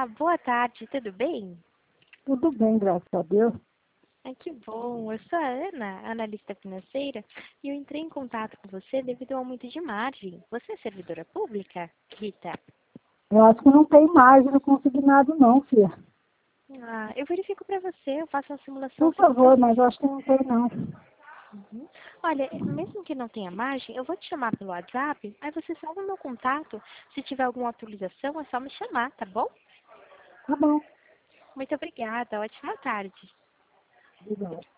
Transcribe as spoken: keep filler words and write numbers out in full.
Olá, boa tarde, tudo bem? Tudo bem, graças a Deus. Ai, que bom. Eu sou a Ana, analista financeira, e eu entrei em contato com você devido ao aumento de margem. Você é servidora pública, Rita? Eu acho que não tem margem no consignado não, filha. Ah, eu verifico para você, eu faço uma simulação Por simples para favor, mas você. eu acho que não tem não. Uhum. Olha, mesmo que não tenha margem, eu vou te chamar pelo WhatsApp, aí você salva o meu contato. Se tiver alguma atualização, é só me chamar, tá bom? Tá bom. Muito obrigada, ótima tarde. Obrigada.